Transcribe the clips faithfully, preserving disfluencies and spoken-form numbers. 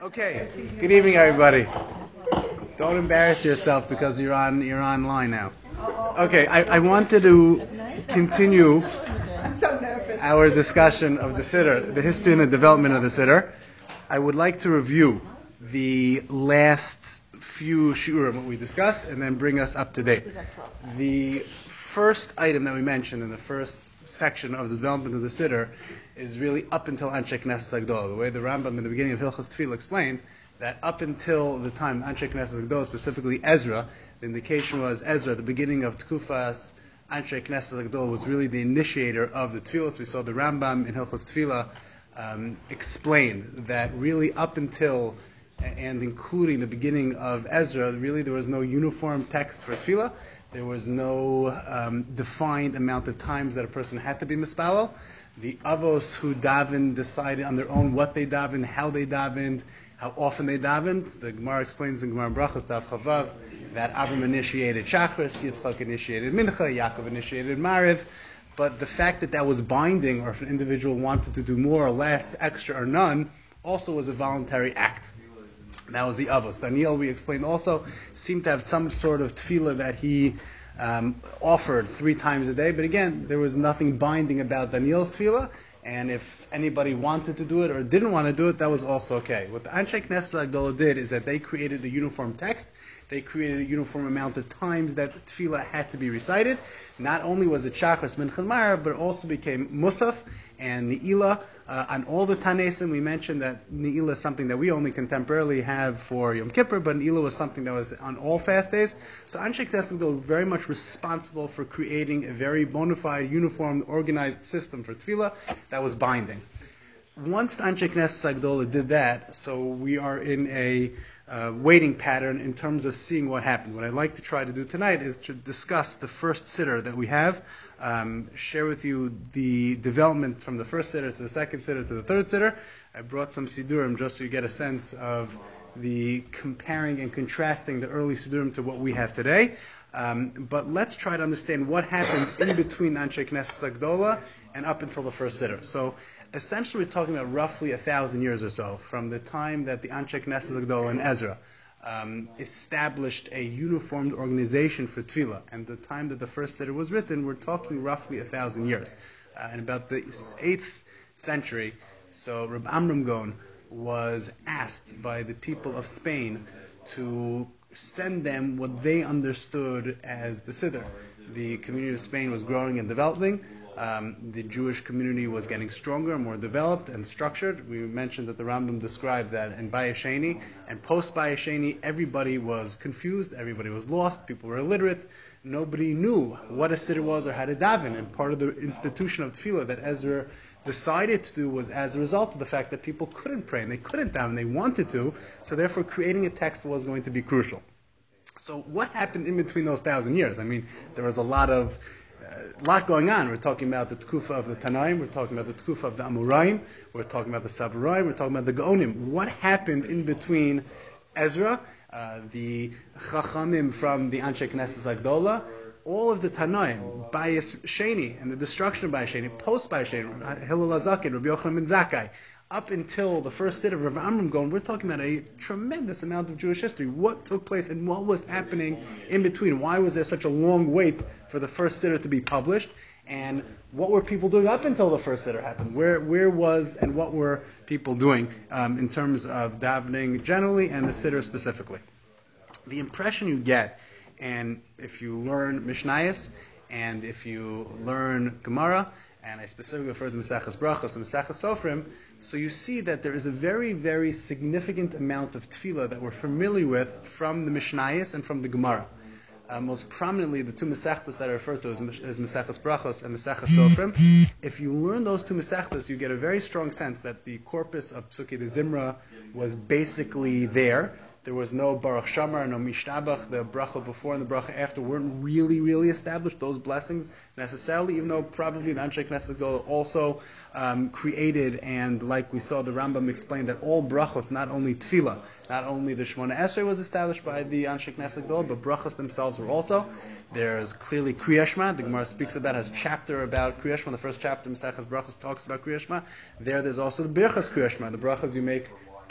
Okay. Good evening, everybody. Don't embarrass yourself because you're on you're online now. Okay, I, I wanted to continue our discussion of the Siddur, the history and the development of the Siddur. I would like to review the last few shiurim what we discussed and then bring us up to date. The first item that we mentioned in the first section of the development of the Siddur is really up until Anshe Knesset Agdolah. The way the Rambam in the beginning of Hilchos Tefillah explained that up until the time Anshe Knesset Agdolah, specifically Ezra, the indication was Ezra, the beginning of Tkufas Anshe Knesset Agdolah, was really the initiator of the Tefillah. We saw the Rambam in Hilchos Tefillah um, explained that really up until and including the beginning of Ezra, really there was no uniform text for Tefillah. There was no um, defined amount of times that a person had to be mispalel. The avos who davened decided on their own what they davened, how they davened, how often they davened. The Gemara explains in Gemara Brachos Daf Chavav that Avram initiated Shachris, Yitzchak initiated Mincha, Yaakov initiated Mariv. But the fact that that was binding, or if an individual wanted to do more or less, extra or none, also was a voluntary act. That was the avos. Daniel, we explained also, seemed to have some sort of tefillah that he um, offered three times a day. But again, there was nothing binding about Daniel's tefillah. And if anybody wanted to do it or didn't want to do it, that was also okay. What the Anshe Knesset Agdolah did is that they created a uniform text. They created a uniform amount of times that the tefillah had to be recited. Not only was it Shachris, Mincha, and Marav, but it also became Musaf and Ne'ilah. Uh, on all the Tanesim, we mentioned that Ne'ilah is something that we only contemporarily have for Yom Kippur, but Ne'ilah was something that was on all fast days. So Anshe Knesset Agdolah were very much responsible for creating a very bona fide, uniform, organized system for tefillah that was binding. Once the Anshe Knesset Agdolah did that, so we are in a uh, waiting pattern in terms of seeing what happened. What I'd like to try to do tonight is to discuss the first Siddur that we have, um, share with you the development from the first Siddur to the second Siddur to the third Siddur. I brought some Siddurim just so you get a sense of the comparing and contrasting the early Siddurim to what we have today. Um, but let's try to understand what happened in between Anshe Knesset Agdolah and up until the first Siddur. So essentially we're talking about roughly a thousand years or so from the time that the Anshe Knesset Agdolah and Ezra um, established a uniformed organization for Tefillah, and the time that the first Siddur was written, we're talking roughly a thousand years. Uh, in about the eighth century, so Reb Amram Gon was asked by the people of Spain to send them what they understood as the Siddur. The community of Spain was growing and developing. Um, the Jewish community was getting stronger, more developed and structured. We mentioned that the Rambam described that in Bayesheni and post Bayesheni, everybody was confused, everybody was lost, people were illiterate, nobody knew what a Siddur was or how to daven. And part of the institution of Tefillah that Ezra decided to do was as a result of the fact that people couldn't pray and they couldn't daven, they wanted to, so therefore creating a text was going to be crucial. So what happened in between those thousand years? I mean, there was a lot of a lot going on. We're talking about the Tkufa of the Tanaim, we're talking about the Tkufa of the Amoraim, we're talking about the Savarim, we're talking about the Gaonim. What happened in between Ezra, uh, the Chachamim from the Anshe Knesset Agdolah, all of the Tanaim, Bayis Sheni, and the destruction of Bayis Sheni, post Bayis Sheni, Hillel HaZaken, Rabbi Yochanan ben Zakkai, up until the first Siddur of Rav Amram Gon, we're talking about a tremendous amount of Jewish history. What took place and what was happening in between? Why was there such a long wait for the first Siddur to be published? And what were people doing up until the first Siddur happened? Where where was and what were people doing um, in terms of davening generally and the Siddur specifically? The impression you get, and if you learn Mishnayos, and if you learn Gemara, and I specifically refer to Maseches Brachos and Maseches Sofrim, so you see that there is a very, very significant amount of tefillah that we're familiar with from the Mishnayos and from the Gemara. Uh, most prominently, the two Masechtas that I refer to as, as Maseches Brachos and Maseches Sofrim. If you learn those two Masechtas, you get a very strong sense that the corpus of Psukei de Zimra was basically there. There was no Baruch Shamar, no Mishtabach. The bracha before and the bracha after weren't really, really established, those blessings necessarily, even though probably the Anshe Knesset Agdolah also um, created, and like we saw the Rambam explained, that all brachos, not only tefillah, not only the Shemona Esrei was established by the Anshe Knesset Agdolah, but brachos themselves were also. There's clearly Kriya Shema. The Gemara speaks about, has chapter about Kriya Shema. The first chapter, Maseches Brachos, talks about Kriya Shema. There, there's also the Birchas Kriya Shema, the brachas you make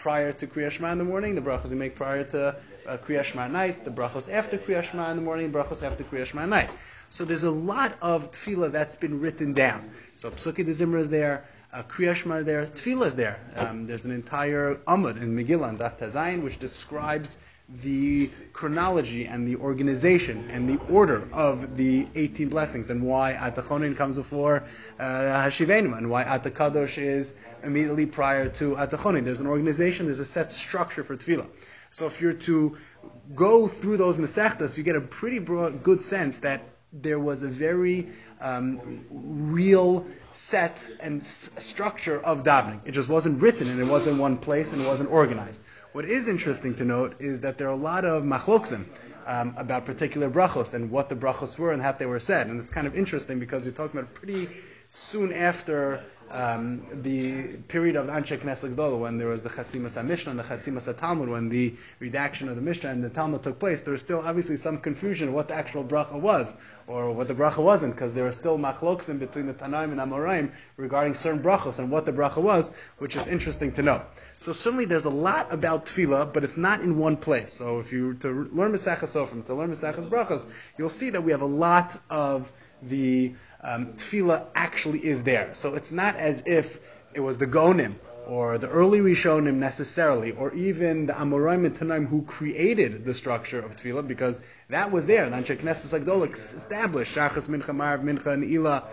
prior to Kriya Shema in the morning, the brachos you make prior to uh, Kriya Shema at night, the brachos after Kriya Shema in the morning, the brachos after Kriya Shema at night. So there's a lot of tefillah that's been written down. So Psuki de Zimra is there, uh, Kriya Shema is there, tefillah is there. Um, there's an entire Amud in Megillah and Daf Tazayin which describes the chronology and the organization and the order of the eighteen blessings and why Atachonin comes before uh, Hashivenu and why Atakadosh is immediately prior to Atachonin. There's an organization, there's a set structure for tefillah. So if you're to go through those Masechtas, you get a pretty broad, good sense that there was a very um, real set and s- structure of davening. It just wasn't written and it wasn't in one place and it wasn't organized. What is interesting to note is that there are a lot of machloksim um, about particular brachos and what the brachos were and how they were said. And it's kind of interesting because you're talking about pretty soon after um, the period of the Anshe Knesset Gdola, when there was the Chasimas HaMishnah and the Chasimas HaTalmud, when the redaction of the Mishnah and the Talmud took place, there was still obviously some confusion of what the actual bracha was, or what the bracha wasn't, because there were still machloksim between the Tanaim and Amoraim regarding certain brachos and what the bracha was, which is interesting to know. So certainly there's a lot about tefillah, but it's not in one place. So if you to learn Mesachas Sofrim, to learn Mesachas Brachos, you'll see that we have a lot of the um, tefillah actually is there. So it's not as if it was the Gonim or the early Rishonim necessarily, or even the Amoraim and Tanaim who created the structure of tefillah, because that was there. The Anshe Knesset Agdola established Shachas, Mincha, Marv, Mincha, and Ila,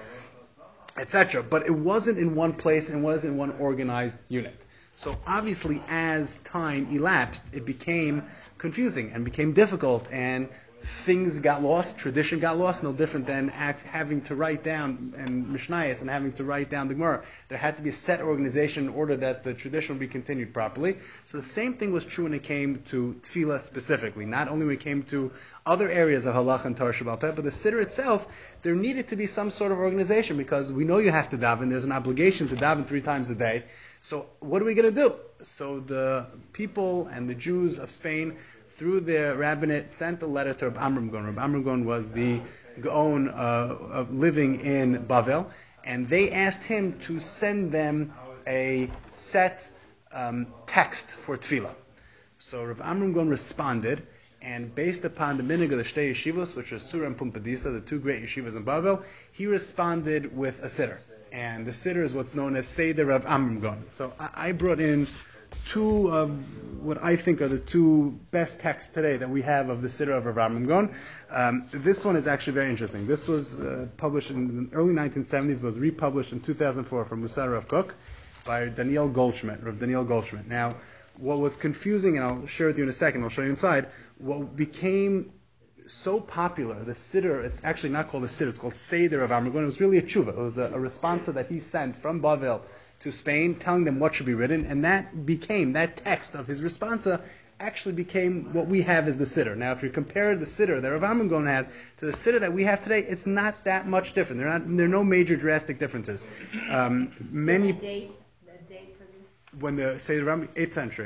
et cetera. But it wasn't in one place and wasn't in one organized unit. So obviously, as time elapsed, it became confusing and became difficult, and things got lost, tradition got lost, no different than act, having to write down, and Mishnayos, and having to write down the Gemara. There had to be a set organization in order that the tradition would be continued properly. So the same thing was true when it came to Tefillah specifically, not only when it came to other areas of Halach and Torah Shabbat, but the Siddur itself, there needed to be some sort of organization, because we know you have to daven, there's an obligation to daven three times a day. So what are we going to do? So the people and the Jews of Spain, through their rabbinate, sent a letter to Rav Amram Gon. Rav Amram Gon was the Gaon uh, of living in Bavel, and they asked him to send them a set um, text for tefillah. So Rav Amram Gon responded, and based upon the minig of the Shtei Yeshivos, which are Sura and Pumbedisa, the two great yeshivas in Bavel, he responded with a siddur. And the siddur is what's known as Seder Rav Amram Gon. So I, I brought in two of what I think are the two best texts today that we have of the Siddur of Rav Amram Gon. Um, this one is actually very interesting. This was uh, published in the early nineteen seventies, was republished in two thousand four from Musar Rav Kook by Daniel Goldschmidt, Rav Daniel Goldschmidt. Now, what was confusing, and I'll share with you in a second, I'll show you inside, what became so popular, the Siddur, it's actually not called a Siddur, it's called Seder of Amram Gon. It was really a tshuva. It was a, a responsa that he sent from Bavel to Spain, telling them what should be written, and that became, that text of his responsa actually became what we have as the Siddur. Now, if you compare the Siddur that Rav Amram Gon had to the Siddur that we have today, it's not that much different. There are, not, there are no major drastic differences. Um, many, the date, the date for this? When the Seder of Amram, eighth century.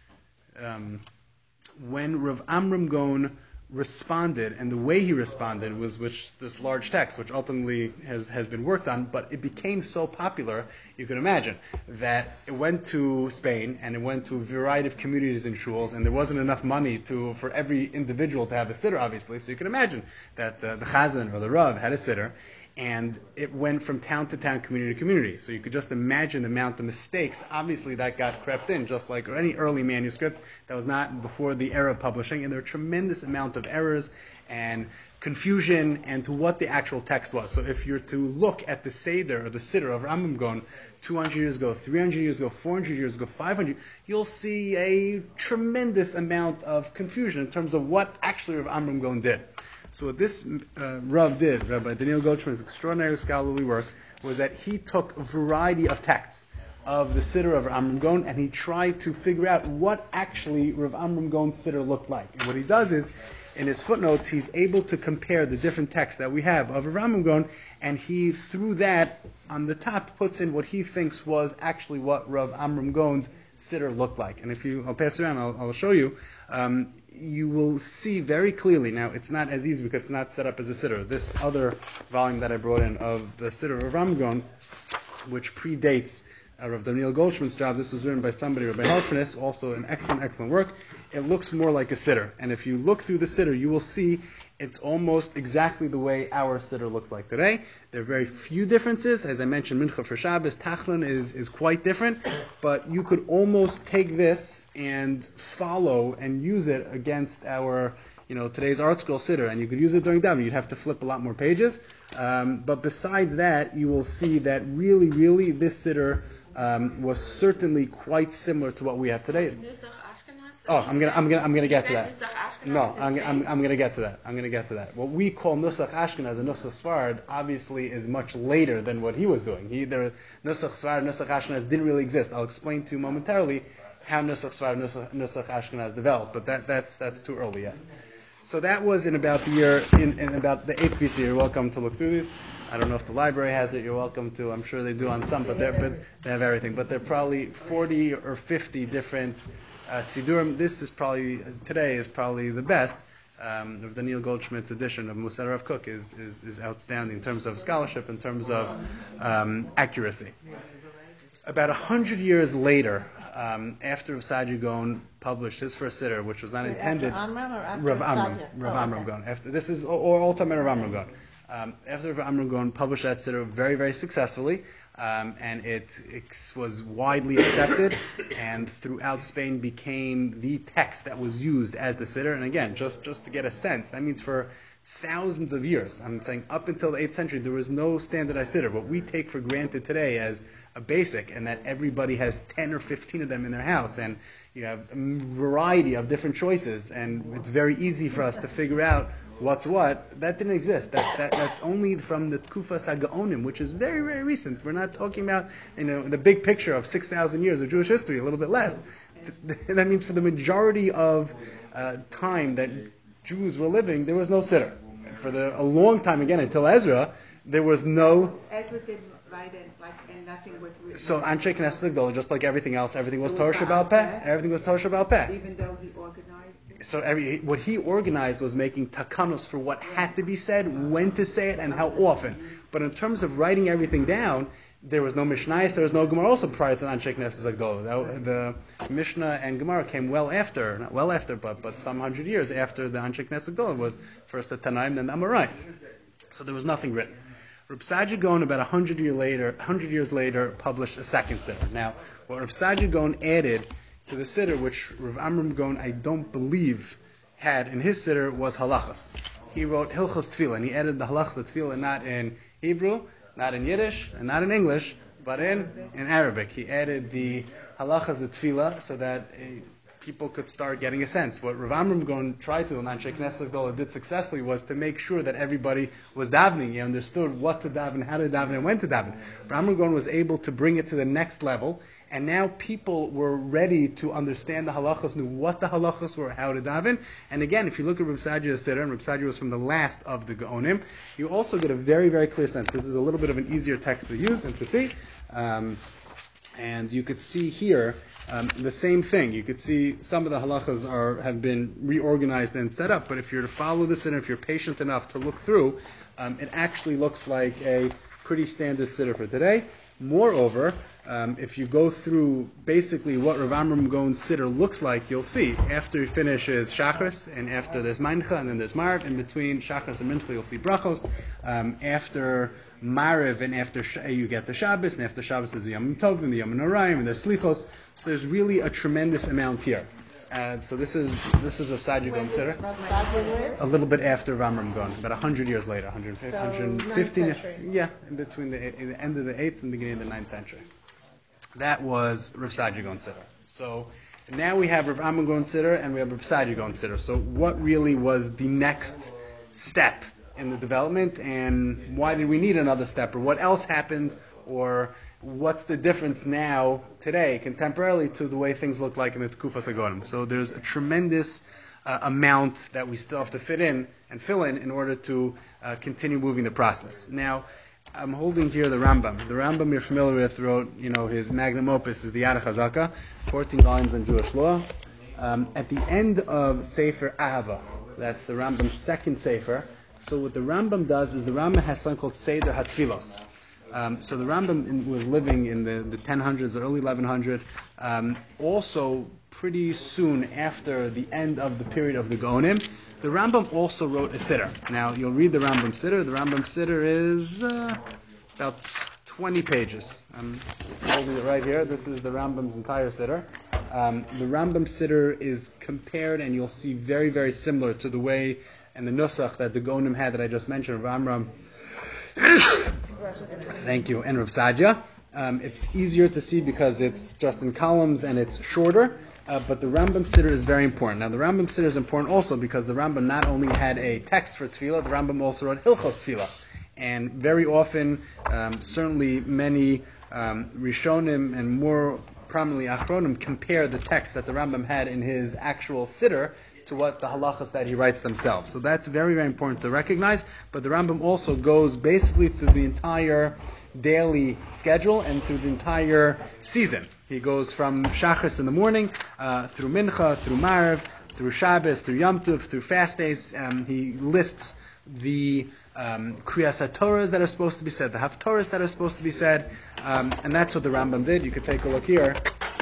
Um, when Rav Amram Gon responded, and the way he responded was with this large text, which ultimately has, has been worked on, but it became so popular, you can imagine, that it went to Spain, and it went to a variety of communities and shuls, and there wasn't enough money to for every individual to have a siddur, obviously, so you can imagine that the, the chazan or the rav had a siddur, and it went from town to town, community to community. So you could just imagine the amount of mistakes, obviously, that got crept in, just like any early manuscript that was not before the era of publishing. And there were a tremendous amount of errors and confusion and to what the actual text was. So if you're to look at the Seder or the Siddur of Rambam Gon two hundred years ago, three hundred years ago, four hundred years ago, five hundred, you'll see a tremendous amount of confusion in terms of what actually Rav Amram Gon did. So what this uh, Rav did, Rabbi Daniel Goldschmidt's extraordinary scholarly work, was that he took a variety of texts of the Siddur of Rav Amram Gon, and he tried to figure out what actually Rav Amram Gon's Siddur looked like. And what he does is, in his footnotes, he's able to compare the different texts that we have of Rav Amram Gon, and he, through that, on the top, puts in what he thinks was actually what Rav Amram Gon's Siddur looked like. And if you, I'll pass it around, I'll, I'll show you. Um, you will see very clearly. Now, it's not as easy because it's not set up as a Siddur. This other volume that I brought in of the Siddur of Rav Amram Gon, which predates uh, Rav Daniel Goldschmidt's job. This was written by somebody, Rabbi Halfnis, also an excellent, excellent work. It looks more like a siddur. And if you look through the siddur, you will see it's almost exactly the way our siddur looks like today. There are very few differences. As I mentioned, Mincha for Shabbos, Tachlon is, is quite different. But you could almost take this and follow and use it against our, you know, today's Art Scroll siddur. And you could use it during Davening. You'd have to flip a lot more pages. Um, but besides that, you will see that really, really, this siddur um, was certainly quite similar to what we have today. Oh, I'm gonna, I'm gonna, I'm gonna get to that. No, I'm, I'm, I'm gonna get to that. I'm gonna get to that. What we call Nusach Ashkenaz and Nusach Sfarad obviously is much later than what he was doing. He, there, Nusach Sfarad, Nusach Ashkenaz didn't really exist. I'll explain to you momentarily how Nusach Sfarad, Nusach, Nusach Ashkenaz developed, but that, that's, that's too early yet. So that was in about the year, in, in about the eighth B C. You're welcome to look through these. I don't know if the library has it. You're welcome to. I'm sure they do on some, but they're, but they have everything. But there are probably forty or fifty different uh, Sidurim. This is probably, today is probably the best. Um, of Daniel Goldschmidt's edition of Musar Rav Kook is, is, is outstanding in terms of scholarship, in terms of um, accuracy. About a hundred years later, um, after Rav Saadia Gaon published his first siddur, which was not Wait, intended, after Amram or after Rav Amram, Saadia? Rav Oh, Amram okay. Gaon. After this is, or, or all time Rav Amram Gaon. Um, after Rav Amram Gaon published that siddur very, very successfully, um, and it, it was widely accepted, and throughout Spain became the text that was used as the siddur. And again, just just to get a sense, that means for thousands of years, I'm saying up until the eighth century, there was no standardized siddur. What we take for granted today as a basic, and that everybody has ten or fifteen of them in their house, and you have a variety of different choices, and it's very easy for us to figure out what's what. That didn't exist. That, that that's only from the Tkufas HaGaonim, which is very, very recent. We're not talking about, you know, the big picture of six thousand years of Jewish history, a little bit less. That means for the majority of uh, time that Jews were living, there was no siddur. For the, a long time, again, until Ezra, there was no... Ezra didn't write it, like, and nothing was written. So, Anshe Knesset Gdolah, just like everything else, everything was It Torah was Shabbal Peh. Peh. Everything was Torah Shabbal Peh. Even though he organized it. So every, what he organized was making takanos for what had to be said, when to say it, and how often. But in terms of writing everything down, there was no Mishnayos, there was no Gemara also prior to the Anshe Knesset Gdolah. The Mishnah and Gemara came well after, not well after, but but some hundred years after the Anshe Knesset Gdolah was first the Tanaim, then the Amoraim. So there was nothing written. Reb Saadia Gaon, about a hundred year later, hundred years later, published a second siddur. Now, what Reb Saadia Gaon added to the siddur, which Rav Amram Gaon, I don't believe, had in his siddur, was halachas. He wrote Hilchos Tefillah, and he added the halachas of Tefillah not in Hebrew, not in Yiddish, and not in English, but in, in Arabic. He added the halachas of Tefillah so that uh, people could start getting a sense. What Rav Amram Gaon tried to, and Anshe Knesset Gdolah did successfully, was to make sure that everybody was davening. He understood what to daven, how to daven, and when to daven. Rav Amram Gaon was able to bring it to the next level, and now people were ready to understand the halachos, knew what the halachos were, how to daven. And again, if you look at Rav Saadia's siddur, and Rav Saadia was from the last of the Gaonim, you also get a very, very clear sense. This is a little bit of an easier text to use and to see. Um, and you could see here Um, the same thing. You could see some of the halachas are have been reorganized and set up, but if you're to follow this and if you're patient enough to look through, um, it actually looks like a pretty standard siddur for today. Moreover, um, if you go through basically what Rav Amram Gaon's siddur looks like, you'll see after he finishes Shachris, and after there's Mincha, and then there's Mariv. In between Shachris and Mincha, you'll see Brachos. Um, after Mariv and after Sh- you get the Shabbos, and after Shabbos there's the Yom Tov and the Yom Noraim, and there's Slichos. So there's really a tremendous amount here. Uh, so this is this is Rav Saadia Gaon's siddur. A little bit after Rav Amram Gaon, about a hundred years later, one hundred, So, one hundred fifteen. ninth century. Yeah, in between the, in the end of the eighth and the beginning of the ninth century. That was Rav Saadia Gaon's siddur. So now we have Rav Amram Gaon's siddur and we have Rav Saadia Gaon's siddur. So what really was the next step in the development, and why did we need another step, or what else happened, or what's the difference now, today, contemporarily, to the way things look like in the Tekufas HaGaonim? So there's a tremendous uh, amount that we still have to fit in and fill in in order to uh, continue moving the process. Now, I'm holding here the Rambam. The Rambam you're familiar with wrote, you know, his magnum opus is the Yad HaChazaka, fourteen volumes on Jewish law. Um, at the end of Sefer Ahava, that's the Rambam's second Sefer. So what the Rambam does is the Rambam has something called Seder HaTfilos. Um, so the Rambam in, was living in the, the ten hundreds, early eleven hundred, um, also pretty soon after the end of the period of the Gaonim. The Rambam also wrote a Siddur. Now, you'll read the Rambam Siddur. The Rambam Siddur is uh, about twenty pages. I'm holding it right here. This is the Rambam's entire Siddur. Um, the Rambam Siddur is compared, and you'll see very, very similar to the way and the Nusach that the Gaonim had that I just mentioned, Rav Amram. Thank you, and Rav Sadia. Um, it's easier to see because it's just in columns and it's shorter, uh, but the Rambam Siddur is very important. Now, the Rambam Siddur is important also because the Rambam not only had a text for Tefillah, the Rambam also wrote Hilchos Tefillah. And very often, um, certainly many um, Rishonim and more prominently Achronim compare the text that the Rambam had in his actual Siddur to what the halachas that he writes themselves. So that's very, very important to recognize. But the Rambam also goes basically through the entire daily schedule and through the entire season. He goes from Shachris in the morning, uh, through Mincha, through Maariv, through Shabbos, through Yom Tov, through fast days. Um, he lists the um, Kriyas HaTorahs that are supposed to be said, the Haftorahs that are supposed to be said, um, and that's what the Rambam did. You could take a look here.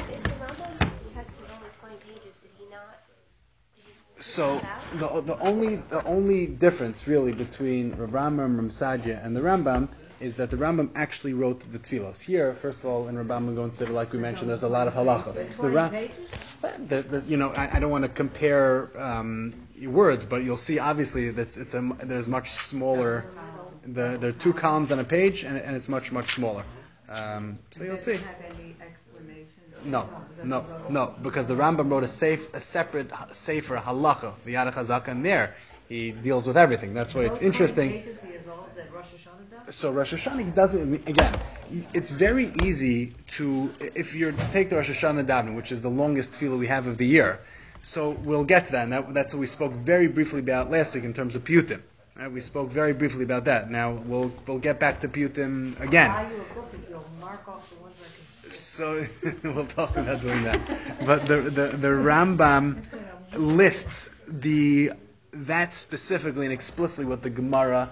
So the the only the only difference really between Rav Amram, Rav Sadia, and the Rambam is that the Rambam actually wrote the tefillos. Here, first of all, in Rambam Gon Siddur, like we mentioned, there's a lot of halachos. The, Ra- the, the you know, I, I don't want to compare um, words, but you'll see obviously that it's a there's much smaller. The there are two columns on a page, and, and it's much much smaller. Um, so you'll see. No, no, no, because the Rambam wrote a safe, a separate sefer halacha, the Yad HaChazaka, and there he deals with everything. That's why it's interesting. So Rosh Hashanah, he doesn't. Again, it's very easy to, if you're to take the Rosh Hashanah davening, which is the longest tefillah we have of the year. So we'll get to that. And that that's what we spoke very briefly about last week in terms of Piyutim. Right? We spoke very briefly about that. Now we'll we'll get back to Piyutim again. So we'll talk about doing that. But the, the, the Rambam lists the that specifically and explicitly what the Gemara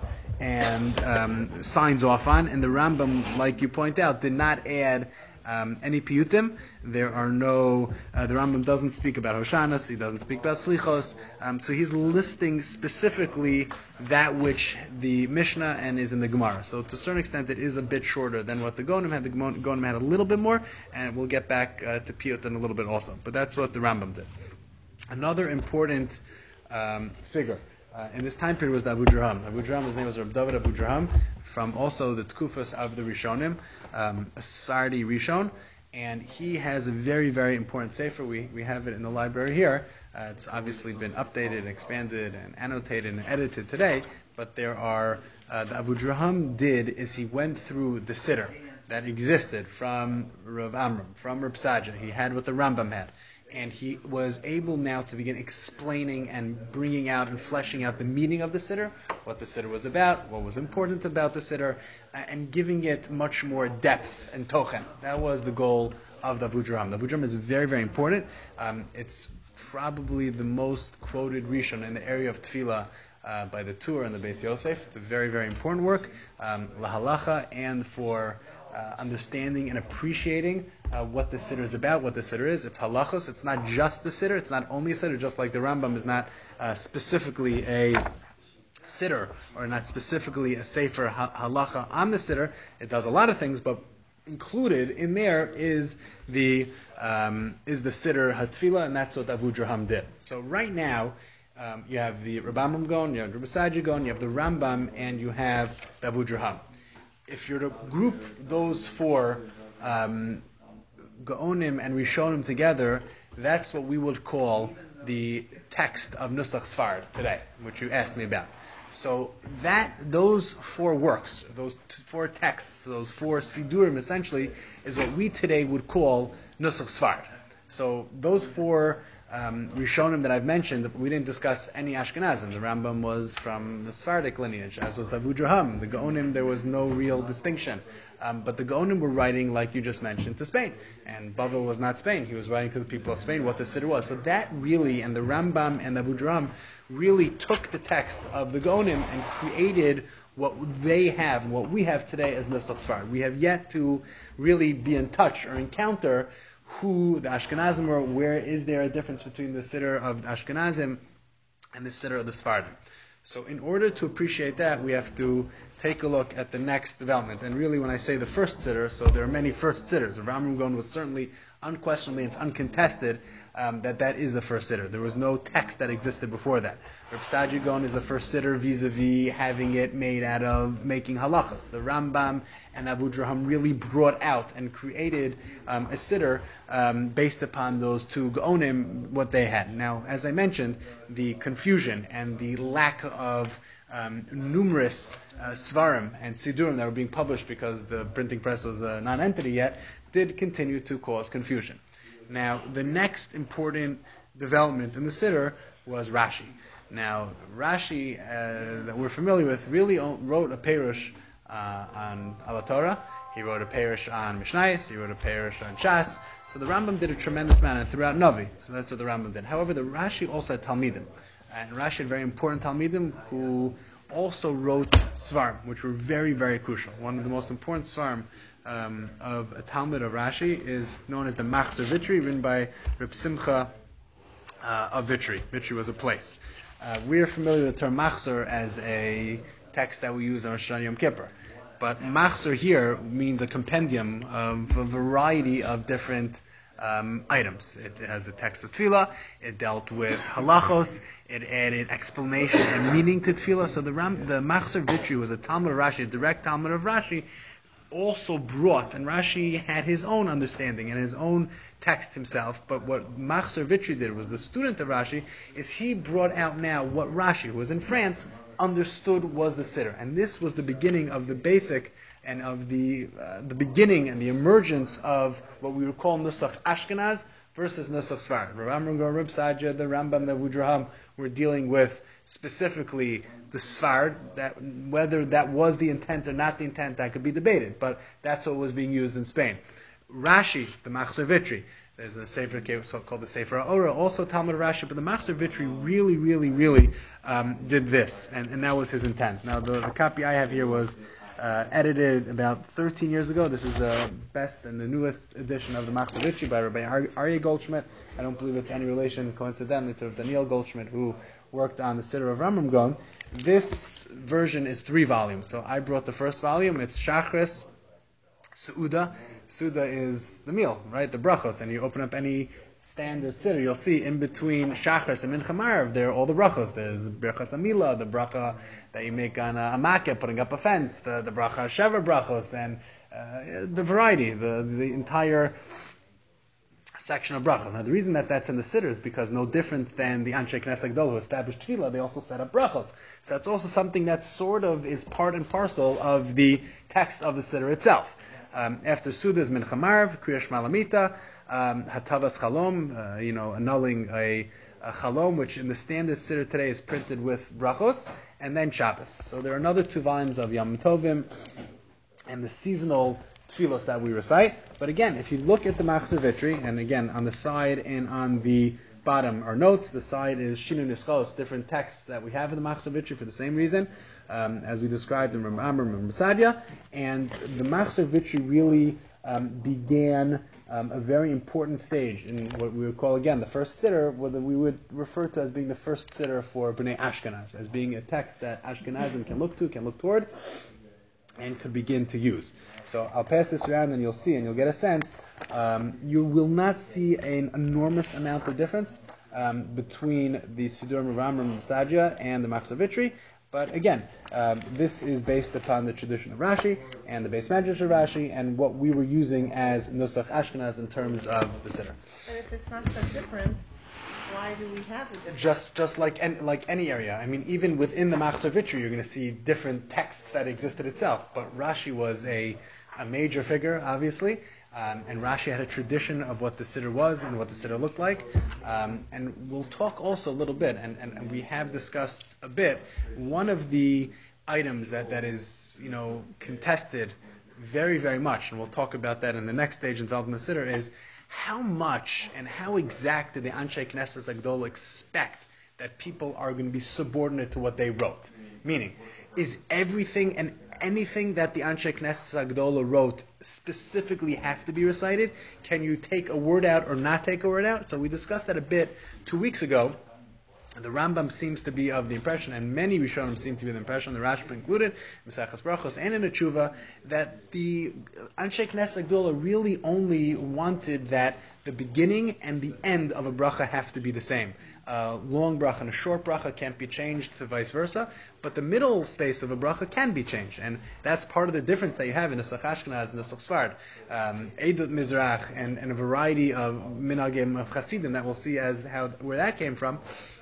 and um, signs off on. And the Rambam, like you point out, did not add um, any piyutim. There are no. Uh, the Rambam doesn't speak about Hoshanas. He doesn't speak about Slichos. Um, so he's listing specifically that which the Mishnah and is in the Gemara. So to a certain extent, it is a bit shorter than what the Gonim had. The Gonim had a little bit more, and we'll get back uh, to piyut in a little bit also. But that's what the Rambam did. Another important um, figure uh, in this time period was the Abu Draham. Abu Draham, his name was Reb David Abu Draham, from also the Tkufas of the Rishonim, um, a Sephardi Rishon, and he has a very, very important sefer. We we have it in the library here. Uh, it's obviously been updated and expanded and annotated and edited today, but there are, uh, the Abu Draham did is he went through the Siddur that existed from Rav Amram, from Rav Sadia. He had what the Rambam had. And he was able now to begin explaining and bringing out and fleshing out the meaning of the Siddur, what the Siddur was about, what was important about the Siddur, and giving it much more depth and tochen. That was the goal of the Abu Draham. The Abu Draham is very, very important. Um, it's probably the most quoted Rishon in the area of Tefillah uh, by the Tur and the Beis Yosef. It's a very, very important work, um, lahalacha, and for Uh, understanding and appreciating uh, what the Siddur is about, what the Siddur is. It's halachos. It's not just the Siddur. It's not only a Siddur, just like the Rambam is not uh, specifically a Siddur or not specifically a Sefer ha- halacha on the Siddur. It does a lot of things, but included in there is the um, is the Siddur Hatfilah, and that's what Abu Draham did. So right now, um, you have the Rambam Gon, you have the Rav Sadia Gon, you have the Rambam, and you have the Abu Draham. If you're to group those four um, Gaonim and Rishonim together, that's what we would call the text of Nusach Sfard today, which you asked me about. So that those four works, those t- four texts, those four Sidurim essentially, is what we today would call Nusach Sfard. So those four um, Rishonim that I've mentioned, we didn't discuss any Ashkenazim. The Rambam was from the Sephardic lineage, as was Abu Draham. The Gaonim, there was no real distinction. Um, but the Gaonim were writing, like you just mentioned, to Spain. And Bavel was not Spain. He was writing to the people of Spain what the Siddur was. So that really, and the Rambam and Abu Draham really took the text of the Gaonim and created what they have and what we have today as Nusach Sfard. We have yet to really be in touch or encounter who the Ashkenazim were, where is there a difference between the Siddur of the Ashkenazim and the Siddur of the Sfardim. So in order to appreciate that, we have to take a look at the next development. And really, when I say the first Siddur, so there are many first Siddurs. Avraham Gon was certainly, unquestionably, it's uncontested um, that that is the first Siddur. There was no text that existed before that. Reb Saadia Gaon is the first Siddur vis-a-vis having it made out of making halachas. The Rambam and Abu Draham really brought out and created um, a Siddur um, based upon those two Gaonim, what they had. Now, as I mentioned, the confusion and the lack of um, numerous uh, Svarim and Sidurim that were being published because the printing press was a non-entity yet, did continue to cause confusion. Now, the next important development in the Siddur was Rashi. Now, Rashi, uh, that we're familiar with, really wrote a perush uh, on Ala Torah. He wrote a perush on Mishnayos. He wrote a perush on Shas. So the Rambam did a tremendous amount throughout Navi. So that's what the Rambam did. However, the Rashi also had Talmidim. And Rashi had very important Talmidim who also wrote Svarim, which were very, very crucial. One of the most important Svarim um, of a Talmud of Rashi is known as the Machzor Vitri, written by Reb Simcha uh, of Vitri. Vitri was a place. Uh, we are familiar with the term Machzor as a text that we use on Rosh Hashanah Yom Kippur. But Machzor here means a compendium of a variety of different Um, items. It has a text of tefillah. It dealt with halachos. It added explanation and meaning to tefillah. So the Ram, the Machzor Vitri was a Talmud of Rashi, a direct Talmud of Rashi, also brought, and Rashi had his own understanding and his own text himself, but what Machzor Vitri did, was the student of Rashi, is he brought out now what Rashi, who was in France, understood was the Siddur. And this was the beginning of the basic and of the uh, the beginning and the emergence of what we would call Nusach Ashkenaz versus Nusach Sfard. Rav Amram, Reb Saadia, the Rambam, the Abu Draham were dealing with specifically the Sfard, that whether that was the intent or not the intent, that could be debated, but that's what was being used in Spain. Rashi, the Machzor Vitri, there's a sefer called the Sefer HaOra, also Talmud of Rashi, but the Machzor Vitri really, really, really um, did this, and, and that was his intent. Now, the, the copy I have here was uh, edited about thirteen years ago. This is the best and the newest edition of the Machzor Vitri by Rabbi Aryeh Goldschmidt. I don't believe it's any relation, coincidentally, to Daniel Goldschmidt, who worked on the Siddur of Rambam Gaon. This version is three volumes. So I brought the first volume. It's Shachris, Su'uda. Suda is the meal, right? The brachos. And you open up any standard siddur, you'll see in between Shachris and Mincha Marav, there are all the brachos. There's brachas Amila, the bracha that you make on a, a makkah, putting up a fence, the, the bracha Sheva brachos, and uh, the variety, the, the entire section of brachos. Now, the reason that that's in the siddur is because no different than the Anshe Knesset Gdol who established tefillah, they also set up brachos. So that's also something that sort of is part and parcel of the text of the siddur itself. Um, after Suda is Mincha Marav, Kriya Shema Lamita, um, Hatavas Chalom, uh, you know, annulling a, a Chalom, which in the standard siddur today is printed with brachos, and then Shabbos. So there are another two volumes of Yom Tovim and the seasonal tefillos that we recite. But again, if you look at the Machzor Vitri, and again, on the side and on the bottom are notes. The side is Shinu Nischos, different texts that we have in the Machzor Vitri for the same reason, um, as we described in Reb Amram and Saadia. And the Machzor Vitri really um, began um, a very important stage in what we would call, again, the first siddur, what we would refer to as being the first siddur for Bnei Ashkenaz, as being a text that Ashkenazim can look to, can look toward, and could begin to use. So I'll pass this around and you'll see, and you'll get a sense. Um, you will not see an enormous amount of difference um, between the Siddur of Amram and Saadia and the Machzor Vitri. But again, um, this is based upon the tradition of Rashi and the base medrash of Rashi and what we were using as Nusach Ashkenaz in terms of the Siddur. And if it's not so different, why do we have it? Just, just like any, like any area. I mean, even within the Machzor Vitri, you're going to see different texts that existed itself. But Rashi was a, a major figure, obviously, um, and Rashi had a tradition of what the Siddur was and what the Siddur looked like. Um, and we'll talk also a little bit, and, and, and we have discussed a bit. One of the items that, that is, you know, contested very, very much, and we'll talk about that in the next stage in development of the Siddur, is how much and how exact did the Anshe Knesset Agdol expect that people are going to be subordinate to what they wrote. Meaning, is everything and anything that the Anshe Knesset Agdola wrote specifically have to be recited? Can you take a word out or not take a word out? So we discussed that a bit two weeks ago. The Rambam seems to be of the impression, and many Rishonim seem to be of the impression, the Rashba included, Mesachas Brachos and in the Tshuva, that the Anshe Knesset Agdola really only wanted that the beginning and the end of a bracha have to be the same. A long bracha and a short bracha can't be changed, to vice versa, but the middle space of a bracha can be changed, and that's part of the difference that you have in the Nusach Ashkenaz and the Nusach Sfard. Um, Eidut Mizrach and, and a variety of minhagim of Hasidim that we'll see as how where that came from.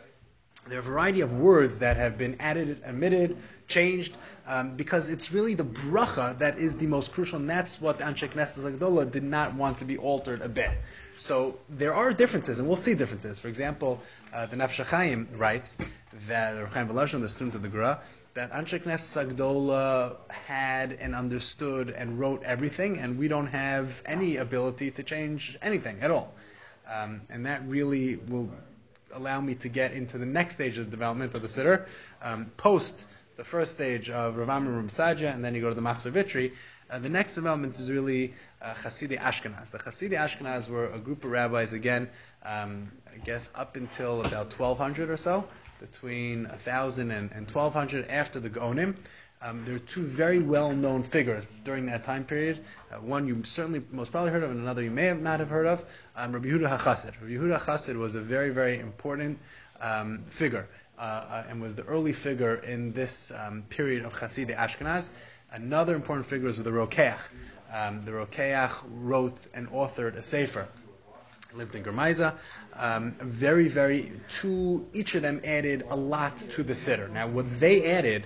There are a variety of words that have been added, omitted, changed, um, because it's really the bracha that is the most crucial, and that's what the Anshe Knesset Agdola did not want to be altered a bit. So there are differences, and we'll see differences. For example, uh, the Nefesh HaChaim writes that, or Chaim Volozhin, the student of the Gra, that Anshe Knesset Agdola had and understood and wrote everything, and we don't have any ability to change anything at all. Um, and that really will allow me to get into the next stage of the development of the Siddur, um, post the first stage of Rav Amram Saja, and then you go to the Machzor Vitri. Uh, the next development is really uh, Hasidei Ashkenaz. The Hasidei Ashkenaz were a group of rabbis, again, um, I guess up until about twelve hundred or so, between one thousand and, and twelve hundred after the Gaonim. Um, there are two very well-known figures during that time period. Uh, one you certainly most probably heard of, and another you may have not have heard of. Um, Rabbi Yehuda HaChassid. Rabbi Yehuda HaChassid was a very, very important um, figure, uh, uh, and was the early figure in this um, period of Hasidei Ashkenaz. Another important figure is the Rokeach. Um, the Rokeach wrote and authored a sefer. Lived in Germaiza. Um, very, very, two, each of them added a lot to the Siddur. Now, what they added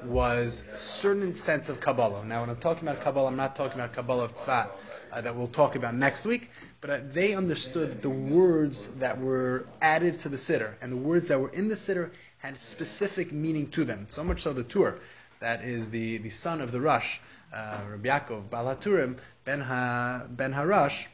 was a certain sense of Kabbalah. Now, when I'm talking about Kabbalah, I'm not talking about Kabbalah of Tzfat, uh, that we'll talk about next week, but uh, they understood the words that were added to the Siddur, and the words that were in the Siddur had specific meaning to them. So much so the Tur, that is the, the son of the Rosh, uh, Rabbi Yaakov Baal HaTurim, Ben, ha, ben Harash,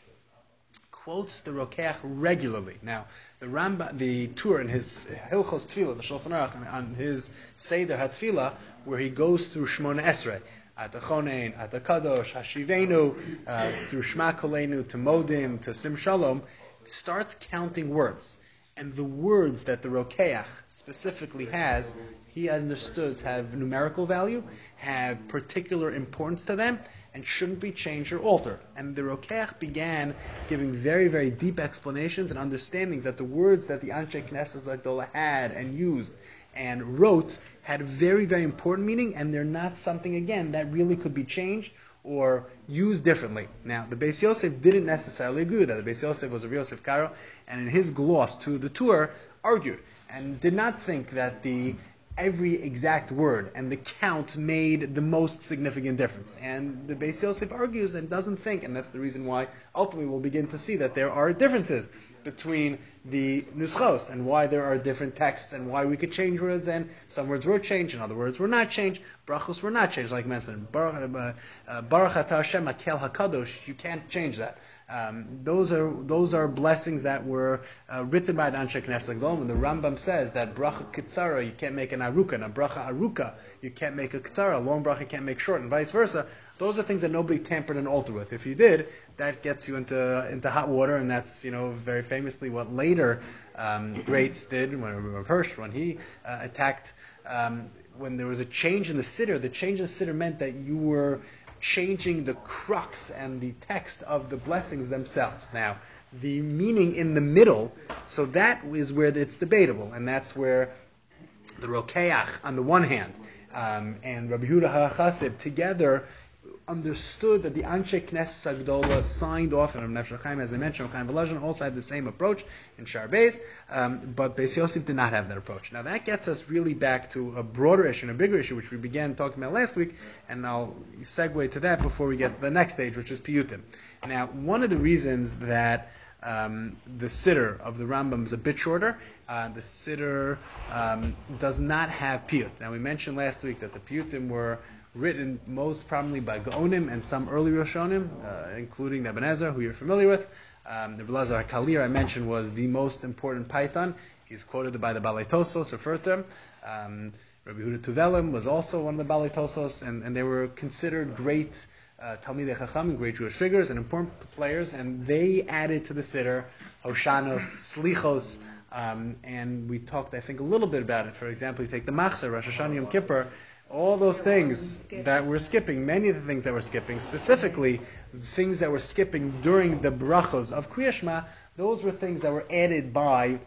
quotes the Rokeach regularly. Now, the Ramba, the Tur in his Hilchos Tefillah, the Shulchan Aruch, on his Seder HaTefillah, where he goes through Shmona Esrei, at the Chonein, at the Kadosh, Hashivenu, uh, through Shema Kolenu, to Modim, to Sim Shalom, starts counting words. And the words that the Rokeach specifically has, he understood have numerical value, have particular importance to them, and shouldn't be changed or altered. And the Rokeach began giving very, very deep explanations and understandings that the words that the Anshe Knesset Agdola had and used and wrote had a very, very important meaning, and they're not something, again, that really could be changed or used differently. Now, the Beis Yosef didn't necessarily agree with that. The Beis Yosef was a Yosef Karo, and in his gloss to the Tur, argued and did not think that the every exact word and the count made the most significant difference. And the Beis Yosef argues and doesn't think, and that's the reason why ultimately we'll begin to see that there are differences between the nuschos and why there are different texts and why we could change words, and some words were changed and other words were not changed. Brachos were not changed, like mentioned. Baruch uh, Baruch Atah Hashem Hakel HaKadosh, you can't change that. Um, those are those are blessings that were uh, written by the Anshe Knesset Agdola. And the Rambam says that bracha kitzara you can't make an aruka, and a bracha aruka you can't make a kitzara, a long bracha you can't make short, and vice versa. Those are things that nobody tampered and altered with. If you did, that gets you into into hot water, and that's, you know, very famously what later um, greats did when Rav Hirsch, when he uh, attacked, um, when there was a change in the siddur. The change in the siddur meant that you were changing the crux and the text of the blessings themselves. Now, the meaning in the middle, so that is where it's debatable, and that's where the Rokeach, on the one hand, um, and Rabbi Yehuda HaChassid together understood that the Anshe Knesset Agdola signed off, and Rav Nefesh HaChaim, as I mentioned, Chaim Volozhin also had the same approach in Shar Beis, um, but Beis Yosef did not have that approach. Now that gets us really back to a broader issue, and a bigger issue, which we began talking about last week, and I'll segue to that before we get to the next stage, which is Piyutim. Now, one of the reasons that Um, the Siddur of the Rambam is a bit shorter. Uh, the Siddur um, does not have piyut. Now, we mentioned last week that the piyutim were written most probably by Gaonim and some early Rishonim, uh, including the Ibn Ezra, who you're familiar with. Um, the Belazar HaKalir, I mentioned, was the most important Python. He's quoted by the Balei Tosfos, referred to him. Um, Rabbi Yehuda Tuvelim was also one of the Balei Tosfos, and, and they were considered great uh, Talmidei Chacham, great Jewish figures and important players, and they added to the Siddur Hoshanos, Slichos, um, and we talked, I think, a little bit about it. For example, you take the Machzor, Rosh Hashanah, Yom Kippur, all those things that we're skipping, many of the things that we're skipping, specifically the things that we're skipping during the brachos of Kriya Shema, those were things that were added by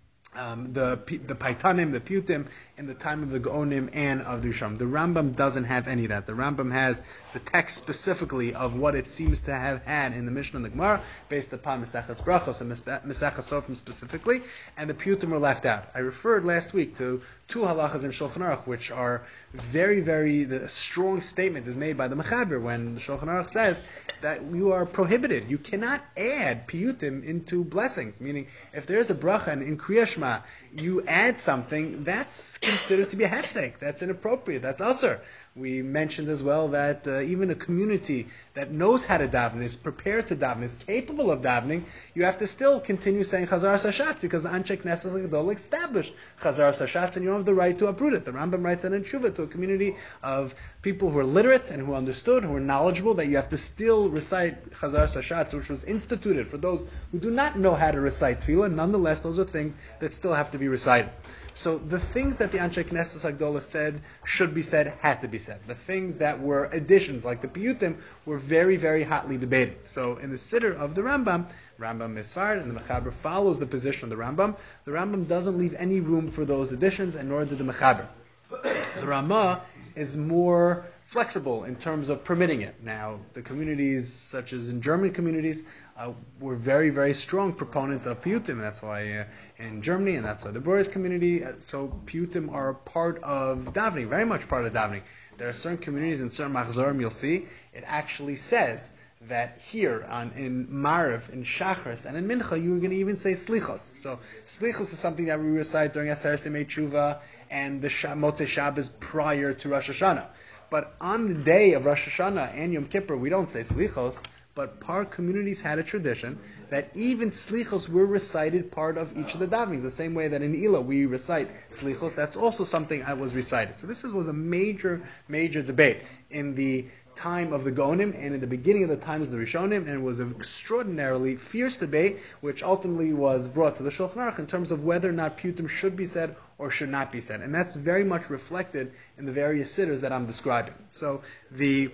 Um, the the Paitanim, the Putim, in the time of the Gaonim and of the Rishon. The Rambam doesn't have any of that. The Rambam has the text specifically of what it seems to have had in the Mishnah and the Gemara, based upon Mesechus Brachos and Mesechus Sofrim specifically, and the Putim were left out. I referred last week to two halachas in Shulchan Aruch, which are very, very, the strong statement is made by the Mechaber when the Shulchan Aruch says that you are prohibited. You cannot add Piyutim into blessings, meaning if there's a bracha and in Kriya Shema you add something, that's considered to be a hefsek. That's inappropriate. That's usher. We mentioned as well that uh, even a community that knows how to daven, is prepared to daven, is capable of davening, you have to still continue saying Chazar Sashatz, because the Anshe Knesset Gadol established Chazar Sashatz, and you don't have the right to uproot it. The Rambam writes in Tshuva to a community of people who are literate and who understood, who are knowledgeable, that you have to still recite Chazar Sashatz, which was instituted for those who do not know how to recite Tefillah. Nonetheless, those are things that still have to be recited. So the things that the Anshe Knesset Hagdolah said should be said had to be said. The things that were additions, like the Piyutim, were very, very hotly debated. So in the Siddur of the Rambam, Rambam is Sfard, and the Mechaber follows the position of the Rambam. The Rambam doesn't leave any room for those additions, and nor did the Mechaber. The Ramah is more flexible in terms of permitting it. Now, the communities, such as in German communities, uh, were very, very strong proponents of Piyutim. That's why uh, in Germany, and that's why the Boris community, uh, so Piyutim are part of davening, very much part of davening. There are certain communities in certain machzorim, you'll see, it actually says that here on in Mariv, in Shachris, and in Mincha, you were going to even say Slichos. So Slichos is something that we recite during Aseret Simei Tshuva and the Motzei Shabbos prior to Rosh Hashanah. But on the day of Rosh Hashanah and Yom Kippur, we don't say Slichos, but par communities had a tradition that even Slichos were recited part of each of the davenings. The same way that in Ila we recite Slichos, that's also something that was recited. So this is, was a major, major debate in the time of the Gaonim and in the beginning of the times of the Rishonim, and it was an extraordinarily fierce debate, which ultimately was brought to the Shulchan Aruch in terms of whether or not Piyutim should be said or should not be said. And that's very much reflected in the various sidders that I'm describing. So the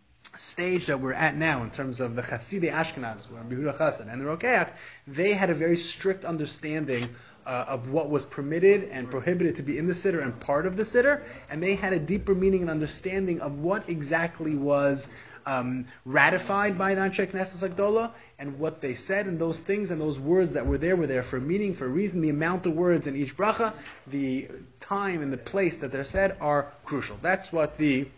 stage that we're at now in terms of the Chasidei Ashkenaz, Rabbi Yehuda Chassan, and the Rokeach, they had a very strict understanding uh, of what was permitted and prohibited to be in the siddur and part of the siddur, and they had a deeper meaning and understanding of what exactly was um, ratified by the Anshe Knesset Hagdolah, and what they said, and those things and those words that were there were there for a meaning, for a reason. The amount of words in each bracha, the time and the place that they're said are crucial. That's what the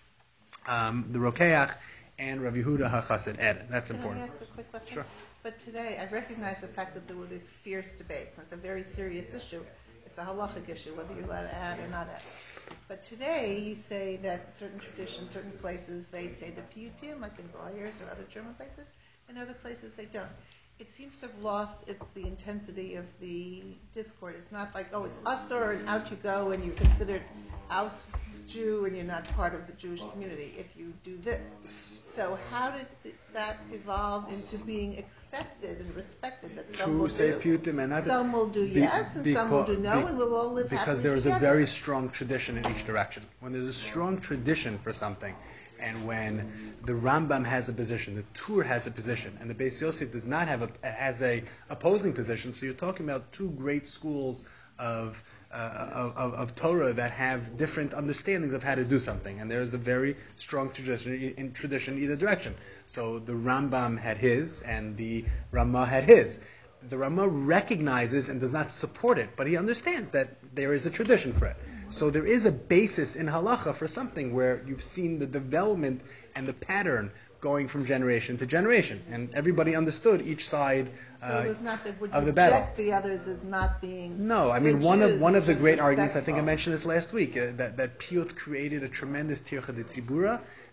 Um, the Rokeach and Rav Yehuda HaChassid added. That's Can important. I ask a quick question? Sure. But today, I recognize the fact that there were these fierce debates, and it's a very serious issue. It's a halachic issue, whether you're allowed to add or not add. But today, you say that certain traditions, certain places, they say the Piyutim, like in Breyers or other German places, and other places they don't. It seems to have lost its, the intensity of the discord. It's not like, oh, it's usher and out you go and you're considered aus Jew and you're not part of the Jewish community if you do this. So how did th- that evolve into being accepted and respected? That some To will say do, Piyutim and not some will do be- yes, and some will do no, be- and we'll all live because happily there is a together. very strong tradition in each direction. When there's a strong tradition for something, and when the Rambam has a position, the Tur has a position, and the Beis Yosef does not have a has a opposing position, so you're talking about two great schools of, uh, of, of of Torah that have different understandings of how to do something, and there is a very strong tradition in tradition in either direction. So the Rambam had his, and the Ramah had his. The Ramah recognizes and does not support it, but he understands that there is a tradition for it. So there is a basis in halacha for something where you've seen the development and the pattern going from generation to generation, and everybody understood each side uh, so it was not that would of the battle. reject the others as not being. No, I mean the one Jews, of one of the just great arguments. I think I respectful. mentioned this last week uh, that that Piyut created a tremendous tircha de tzibura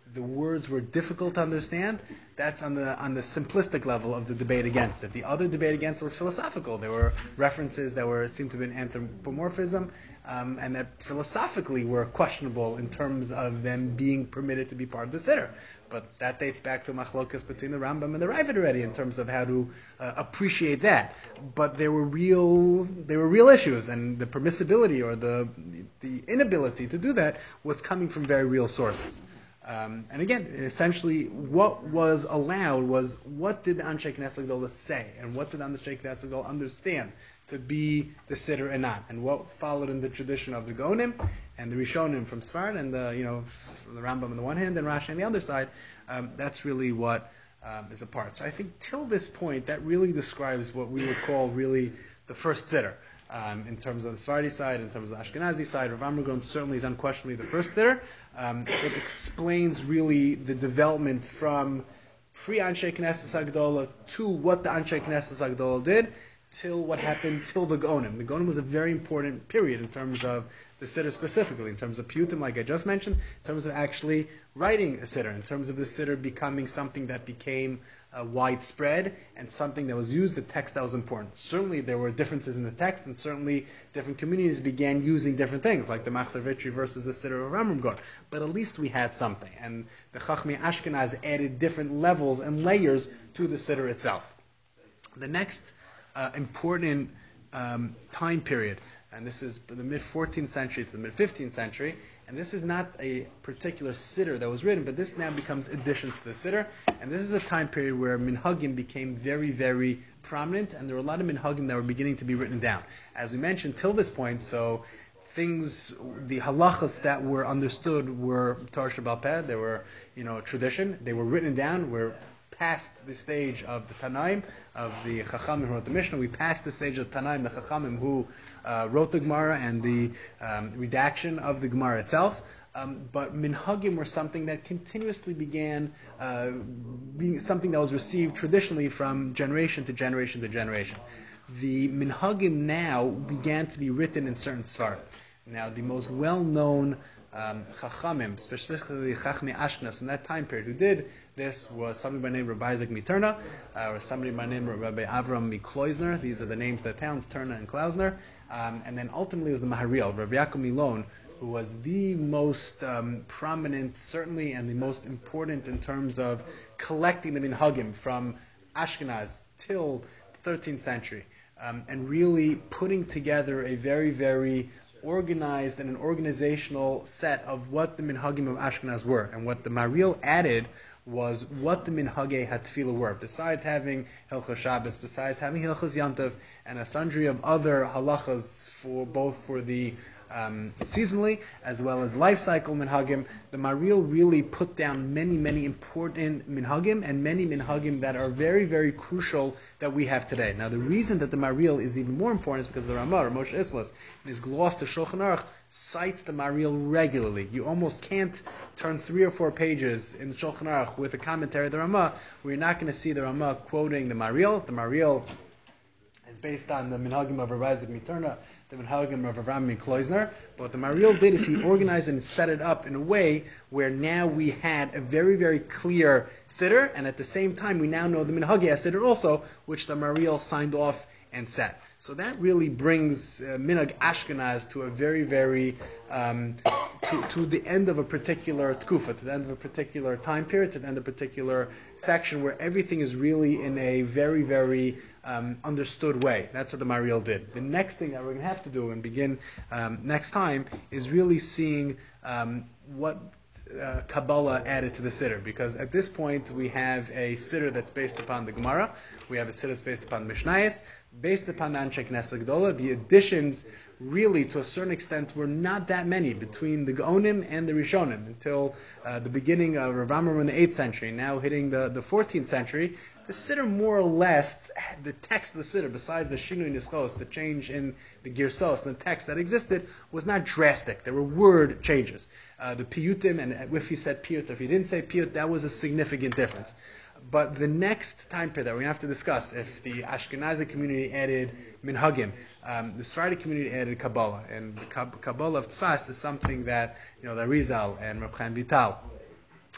the words were difficult to understand, that's on the on the simplistic level of the debate against it. The other debate against it was philosophical. There were references that were seemed to be an anthropomorphism, um, and that philosophically were questionable in terms of them being permitted to be part of the siddur. But that dates back to machlokas between the Rambam and the Ravid already in terms of how to uh, appreciate that. But there were real there were real issues, and the permissibility or the the inability to do that was coming from very real sources. Um, and again, essentially, what was allowed was what did the Anshe Knesset Gedolah say, and what did the Anshe Knesset Gedolah understand to be the siddur and not, and what followed in the tradition of the Gaonim and the Rishonim from Sfard, and the you know from the Rambam on the one hand and Rashi on the other side. Um, that's really what um, is a part. So I think till this point, that really describes what we would call really the first siddur. Um, in terms of the Sephardi side, in terms of the Ashkenazi side, Rav Amram certainly is unquestionably the first siddur. Um, it explains really the development from pre-Anshe Knesset Hagdolah to what the Anshe Knesset Hagdolah did, till what happened, till the Gaonim. The Gaonim was a very important period in terms of the siddur specifically, in terms of piyutim, like I just mentioned, in terms of actually writing a siddur, in terms of the siddur becoming something that became uh, widespread and something that was used, the text that was important. Certainly there were differences in the text, and certainly different communities began using different things, like the Machzor Vitri versus the siddur of Rambam Gon. But at least we had something, and the Chachmei Ashkenaz added different levels and layers to the siddur itself. The next uh, important um, time period, and this is the mid-fourteenth century to the mid-fifteenth century, and this is not a particular siddur that was written, but this now becomes additions to the siddur, and this is a time period where minhagim became very, very prominent, and there were a lot of minhagim that were beginning to be written down. As we mentioned, till this point, so things, the halachas that were understood were Torah Sheba'al Peh, they were, you know, tradition, they were written down, were past the stage of the Tanaim, of the Chachamim who wrote the Mishnah. We passed the stage of the Tanaim, the Chachamim who uh, wrote the Gemara and the um, redaction of the Gemara itself. Um, but minhagim were something that continuously began uh, being something that was received traditionally from generation to generation to generation. The minhagim now began to be written in certain svarim. Now, the most well-known Um, Chachamim, specifically Chachmei Ashkenaz from that time period, who did this was somebody by the name of Rabbi Isaac Miterna, uh, or somebody by the name of Rabbi Avram Mikloizner. These are the names of the towns, Terna and Klausner. Um, and then ultimately it was the Maharil, Rabbi Yaakov Milon, who was the most um, prominent, certainly, and the most important in terms of collecting the minhagim from Ashkenaz till the thirteenth century, um, and really putting together a very, very organized and an organizational set of what the minhagim of Ashkenaz were, and what the Maharil added was what the minhagei hatfila were. Besides having Hilchos Shabbos, besides having Hilchos Yantav, and a sundry of other halachas for both for the um, seasonally as well as life cycle minhagim, the Maharil really put down many, many important minhagim and many minhagim that are very, very crucial that we have today. Now, the reason that the Maharil is even more important is because the Ramah, Moshe Islas, in his gloss to Shulchan Aruch, cites the Maharil regularly. You almost can't turn three or four pages in the Shulchan Aruch with a commentary of the Ramah where you're not going to see the Ramah quoting the Maharil. The Maharil is based on the minhagim of Rabbi Isaac Miterna, the minhagim of Avram Mikloizner. But what the Maharil did is he organized and set it up in a way where now we had a very, very clear siddur, and at the same time we now know the minhagei siddur also, which the Maharil signed off and set. So that really brings uh, minhag Ashkenaz to a very, very um, to, to the end of a particular tkufa, to the end of a particular time period, to the end of a particular section where everything is really in a very, very um, understood way. That's what the Maharil did. The next thing that we're going to have to do and begin um, next time is really seeing um, what Uh, Kabbalah added to the siddur, because at this point we have a siddur that's based upon the Gemara, we have a siddur that's based upon Mishnayos, based upon the Anshe Knesset Gedolah. The additions, really, to a certain extent, were not that many between the Gaonim and the Rishonim until uh, the beginning of Rav Amram in the eighth century. Now hitting the, the fourteenth century, the siddur more or less, the text of the siddur, besides the Shinui Nischos, the change in the Girsos, the text that existed, was not drastic. There were word changes. Uh, the piyutim, and if he said piyut, or if he didn't say piyut, that was a significant difference. But the next time period that we're going to have to discuss, if the Ashkenazi community added minhagim, um, the Sephardi community added Kabbalah, and the Kabbalah of Tzfas is something that, you know, the Arizal and Reb Chaim Vital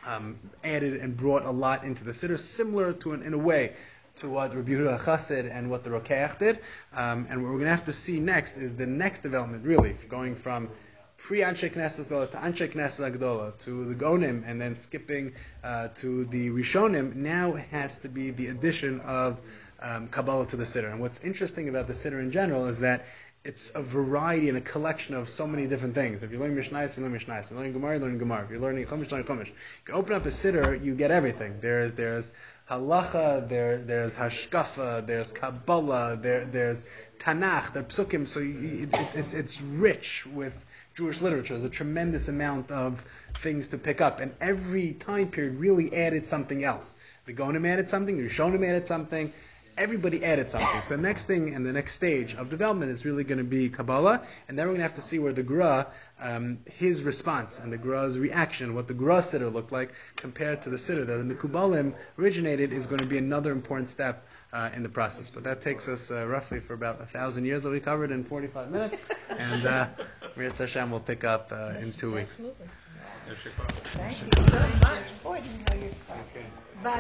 um, added and brought a lot into the Siddur, similar to, an, in a way, to what Rabbi Yehuda Chassid and what the Rokeach did. Um, and what we're going to have to see next is the next development, really, going from pre-Anshe Knesset Agdola to Anshe Knesset Agdola to the Gonim, and then skipping uh, to the Rishonim. Now it has to be the addition of um, Kabbalah to the Siddur. And what's interesting about the Siddur in general is that it's a variety and a collection of so many different things. If you're learning Mishnayos, you learn Mishnayos. If you're learning Gemara, you learn Gemara. If you're learning Chumash, you learn Chumash. You can open up a Siddur, you get everything. There's there's halacha, there there's hashkafa, there's Kabbalah, there there's Tanakh, there's Psukim. So you, it, it, it's it's rich with Jewish literature. There's a tremendous amount of things to pick up, and every time period really added something else. The Gonim added something, the Rishonim added something. Everybody added something. So the next thing and the next stage of development is really going to be Kabbalah, and then we're going to have to see where the Gra, um, his response and the Gra's reaction, what the Gra Siddur looked like compared to the Siddur that the Mikubalim originated, is going to be another important step uh, in the process. But that takes us uh, roughly for about a thousand years that we covered in forty-five minutes, and uh, Mirz Hashem will pick up uh, in two weeks. Thank you so much. Boy, do you know your stuff.